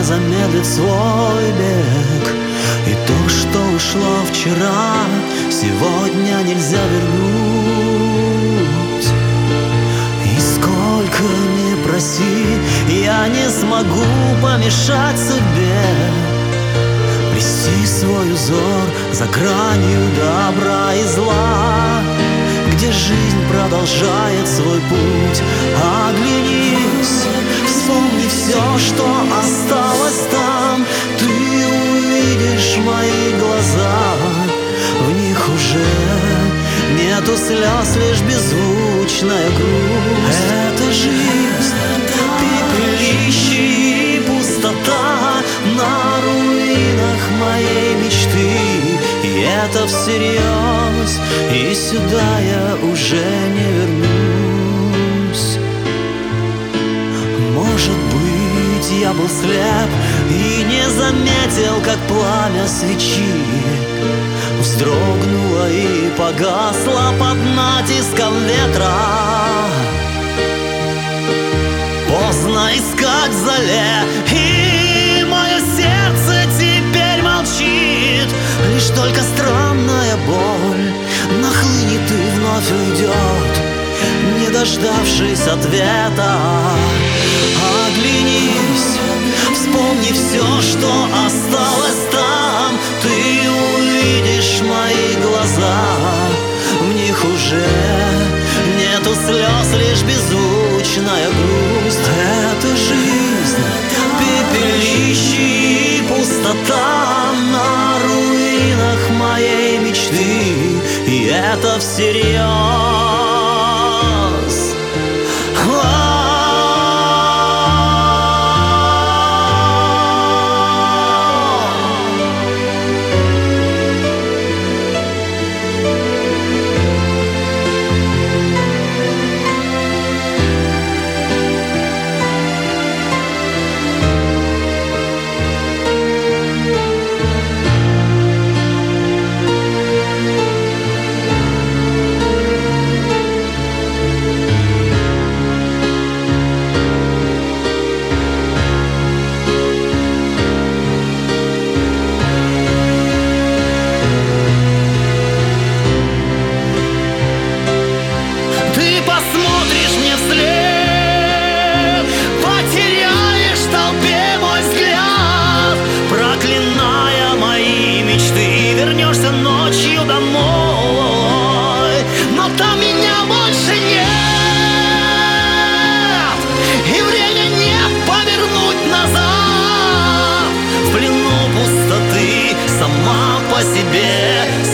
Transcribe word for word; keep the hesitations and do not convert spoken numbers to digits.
не замедлит свой бег. И то, что ушло вчера, сегодня нельзя вернуть. И сколько ни проси, я не смогу помешать судьбе плести свой узор за гранью добра и зла, где жизнь продолжает свой путь. Оглянись, вспомни все, что осталось там. Ты увидишь мои глаза, в них уже нету слез, лишь беззвучная грусть. Это жизнь, пепелище и пустота на руинах моей мечты. И это всерьез, и сюда я уже не вернусь. Может быть, я был слеп и не заметил, как пламя свечи вздрогнуло и погасло под натиском ветра. Поздно искать в зале, и мое сердце теперь молчит. Лишь только странная боль нахлынет и вновь уйдет, не дождавшись ответа. Оглянись, вспомни все, что осталось там. Ты увидишь мои глаза, в них уже нету слез, лишь беззвучная грусть. Это жизнь, пепелище и пустота на руинах моей мечты. И это всерьез. Посмотришь мне вслед, потеряешь в толпе мой взгляд, проклиная мои мечты, вернешься ночью домой, но там меня больше нет, и время нет повернуть назад. В плену пустоты сама по себе